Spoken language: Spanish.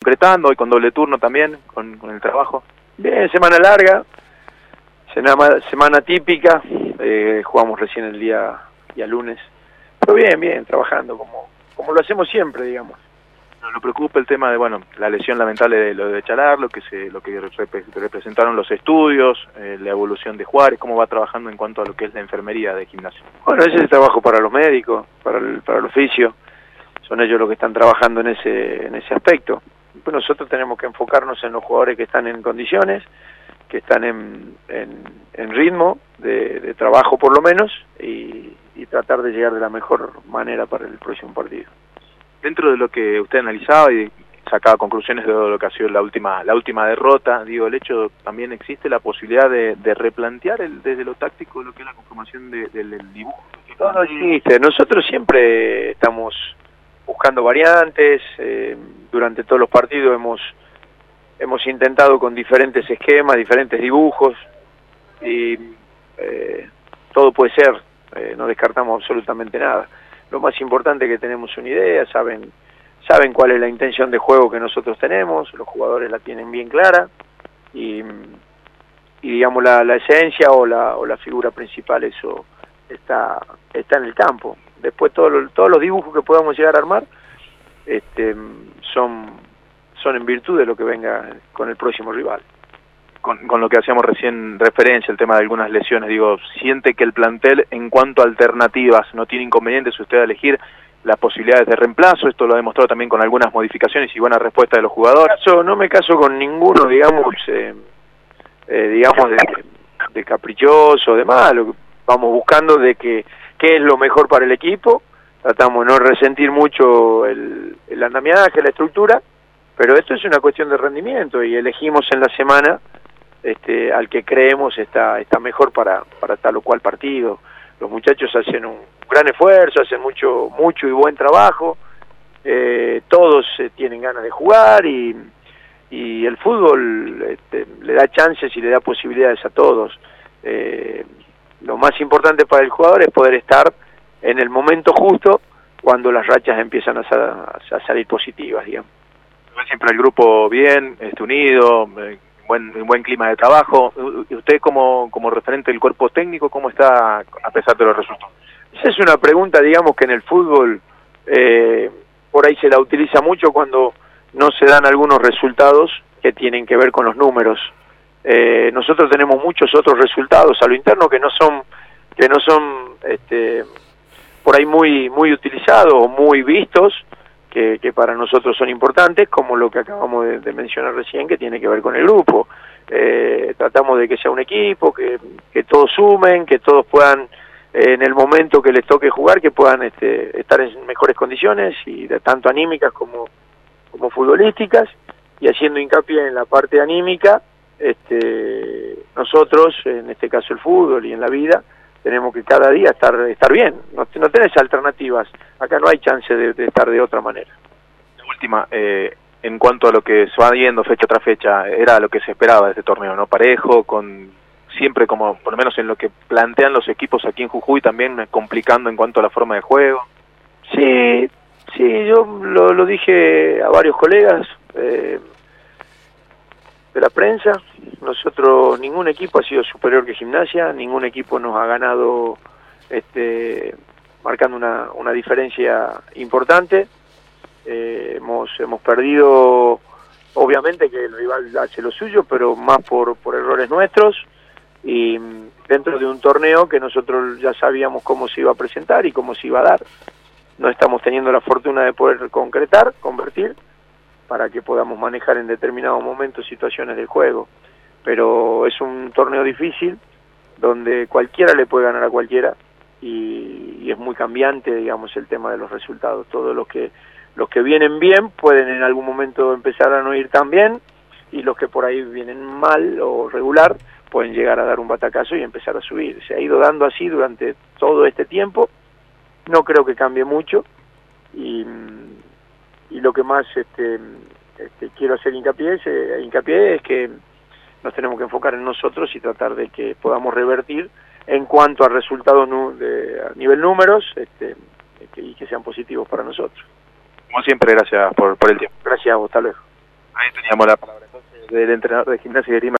apretando, hoy con doble turno también, con el trabajo. Bien, semana larga, semana típica, jugamos recién el día lunes, pero bien, trabajando como lo hacemos siempre, digamos. ¿No preocupa el tema de, bueno, la lesión lamentable de lo de Chalar, lo que representaron los estudios, la evolución de Juárez, cómo va trabajando en cuanto a lo que es la enfermería de Gimnasia? Bueno, ese es el trabajo para los médicos, para el oficio, son ellos los que están trabajando en ese aspecto. Pues nosotros tenemos que enfocarnos en los jugadores que están en condiciones, que están en ritmo de trabajo por lo menos, y tratar de llegar de la mejor manera para el próximo partido. Dentro de lo que usted analizaba y sacaba conclusiones de lo que ha sido la última derrota, digo, el hecho, también existe la posibilidad de replantear desde lo táctico lo que es la conformación del dibujo. No existe, nosotros siempre estamos buscando variantes, durante todos los partidos hemos intentado con diferentes esquemas, diferentes dibujos, y todo puede ser, no descartamos absolutamente nada. Lo más importante es que tenemos una idea, saben cuál es la intención de juego que nosotros tenemos, los jugadores la tienen bien clara, y digamos la esencia o la figura principal, eso está en el campo. Después todos los dibujos que podamos llegar a armar son en virtud de lo que venga con el próximo rival. Con lo que hacíamos recién referencia, el tema de algunas lesiones, digo, ¿siente que el plantel en cuanto a alternativas no tiene inconvenientes usted a elegir las posibilidades de reemplazo? Esto lo ha demostrado también con algunas modificaciones y buena respuesta de los jugadores. No me caso con ninguno, digamos, de caprichoso, de malo. Vamos buscando de qué es lo mejor para el equipo, tratamos de no resentir mucho el andamiaje, la estructura, pero esto es una cuestión de rendimiento y elegimos en la semana al que creemos está mejor para tal o cual partido. Los muchachos hacen un gran esfuerzo, hacen mucho y buen trabajo, todos tienen ganas de jugar y el fútbol le da chances y le da posibilidades a todos. Lo más importante para el jugador es poder estar en el momento justo cuando las rachas empiezan a salir positivas, digamos. Siempre el grupo bien, unido, buen clima de trabajo. ¿Usted como referente del cuerpo técnico, cómo está a pesar de los resultados? Esa es una pregunta, digamos, que en el fútbol por ahí se la utiliza mucho cuando no se dan algunos resultados que tienen que ver con los números. Nosotros tenemos muchos otros resultados a lo interno que no son por ahí muy utilizados o muy vistos, que para nosotros son importantes, como lo que acabamos de mencionar recién, que tiene que ver con el grupo. Tratamos de que sea un equipo, que todos sumen, que todos puedan, en el momento que les toque jugar, que puedan estar en mejores condiciones, y de tanto anímicas como futbolísticas, y haciendo hincapié en la parte anímica, nosotros, en este caso el fútbol y en la vida, tenemos que cada día estar bien, no tenés alternativas, acá no hay chance de estar de otra manera. La última, en cuanto a lo que se va yendo fecha tras fecha, era lo que se esperaba de este torneo, ¿no? Parejo, siempre como, por lo menos en lo que plantean los equipos aquí en Jujuy, también complicando en cuanto a la forma de juego. Sí, yo lo dije a varios colegas de la prensa. Nosotros, ningún equipo ha sido superior que Gimnasia, ningún equipo nos ha ganado marcando una diferencia importante. Hemos perdido, obviamente que el rival hace lo suyo, pero más por errores nuestros, y dentro de un torneo que nosotros ya sabíamos cómo se iba a presentar y cómo se iba a dar. No estamos teniendo la fortuna de poder convertir, para que podamos manejar en determinados momentos situaciones del juego. Pero es un torneo difícil, donde cualquiera le puede ganar a cualquiera, y es muy cambiante, digamos, el tema de los resultados. Todos los que vienen bien pueden en algún momento empezar a no ir tan bien, y los que por ahí vienen mal o regular pueden llegar a dar un batacazo y empezar a subir. Se ha ido dando así durante todo este tiempo, no creo que cambie mucho, y lo que más quiero hacer hincapié es que nos tenemos que enfocar en nosotros y tratar de que podamos revertir en cuanto a resultados a nivel números, y que sean positivos para nosotros. Como siempre, gracias por el tiempo. Gracias a vos, hasta luego. Ahí teníamos la palabra entonces del entrenador de Gimnasia y Esgrima